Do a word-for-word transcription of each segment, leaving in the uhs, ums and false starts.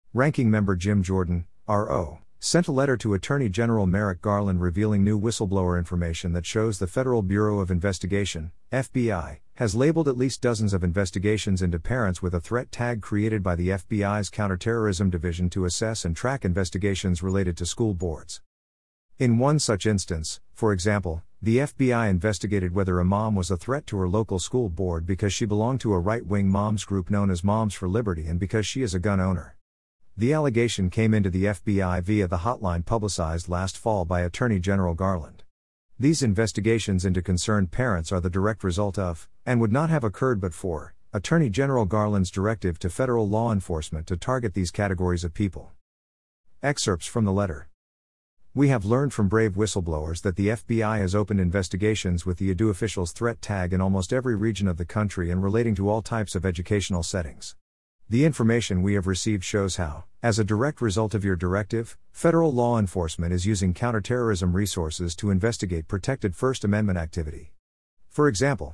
Ranking Member Jim Jordan, R O, sent a letter to Attorney General Merrick Garland revealing new whistleblower information that shows the Federal Bureau of Investigation, F B I, has labeled at least dozens of investigations into parents with a threat tag created by the F B I's Counterterrorism Division to assess and track investigations related to school boards. In one such instance, for example, the F B I investigated whether a mom was a threat to her local school board because she belonged to a right-wing moms group known as Moms for Liberty and because she is a gun owner. The allegation came into the F B I via the hotline publicized last fall by Attorney General Garland. These investigations into concerned parents are the direct result of, and would not have occurred but for, Attorney General Garland's directive to federal law enforcement to target these categories of people. Excerpts from the letter. We have learned from brave whistleblowers that the F B I has opened investigations with the A D U officials threat tag in almost every region of the country and relating to all types of educational settings. The information we have received shows how, as a direct result of your directive, federal law enforcement is using counterterrorism resources to investigate protected First Amendment activity. For example,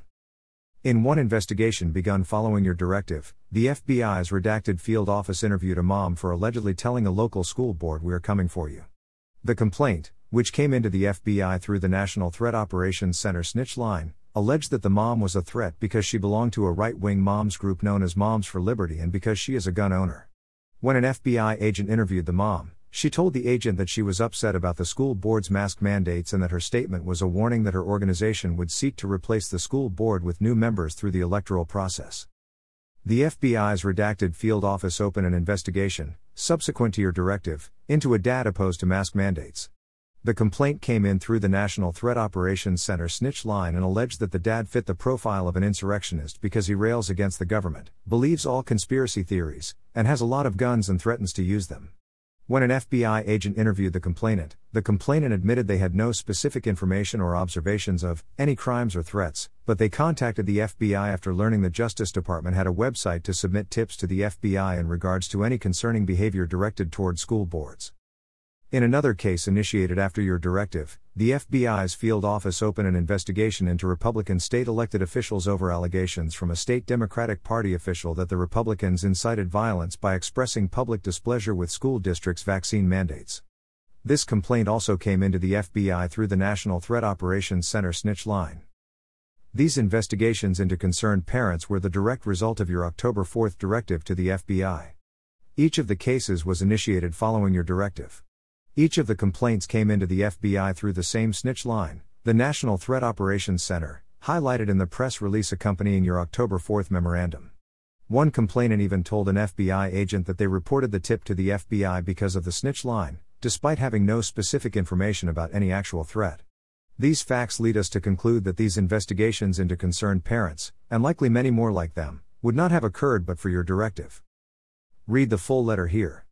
in one investigation begun following your directive, the F B I's redacted field office interviewed a mom for allegedly telling a local school board, "We're coming for you." The complaint, which came into the F B I through the National Threat Operations Center snitch line, alleged that the mom was a threat because she belonged to a right-wing moms group known as Moms for Liberty and because she is a gun owner. When an F B I agent interviewed the mom, she told the agent that she was upset about the school board's mask mandates and that her statement was a warning that her organization would seek to replace the school board with new members through the electoral process. The F B I's redacted field office opened an investigation, subsequent to your directive, into a dad opposed to mask mandates. The complaint came in through the National Threat Operations Center snitch line and alleged that the dad fit the profile of an insurrectionist because he rails against the government, believes all conspiracy theories, and has a lot of guns and threatens to use them. When an F B I agent interviewed the complainant, the complainant admitted they had no specific information or observations of any crimes or threats, but they contacted the F B I after learning the Justice Department had a website to submit tips to the F B I in regards to any concerning behavior directed toward school boards. In another case initiated after your directive, the F B I's field office opened an investigation into Republican state elected officials over allegations from a state Democratic Party official that the Republicans incited violence by expressing public displeasure with school districts' vaccine mandates. This complaint also came into the F B I through the National Threat Operations Center snitch line. These investigations into concerned parents were the direct result of your October fourth directive to the F B I. Each of the cases was initiated following your directive. Each of the complaints came into the F B I through the same snitch line, the National Threat Operations Center, highlighted in the press release accompanying your October fourth memorandum. One complainant even told an F B I agent that they reported the tip to the F B I because of the snitch line, despite having no specific information about any actual threat. These facts lead us to conclude that these investigations into concerned parents, and likely many more like them, would not have occurred but for your directive. Read the full letter here.